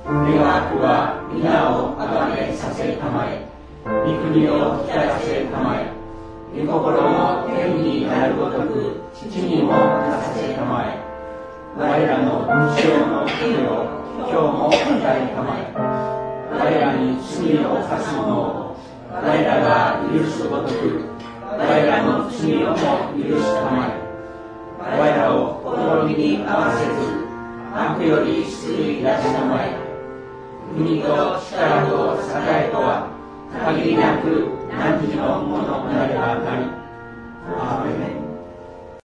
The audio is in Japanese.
願わくは皆をあがめさせたまえ、御国を光らせたまえ、御心も天になるごとく地にもなさせたまえ、我らの日常の罪を今日も与えたまえ、我らに罪を犯す者を我らが許すごとく我らの罪をも許したまえ、我らを試みに合わせず悪より救い出したまえ、国と力と栄とは限りなく何時のものなればなり。アーメン。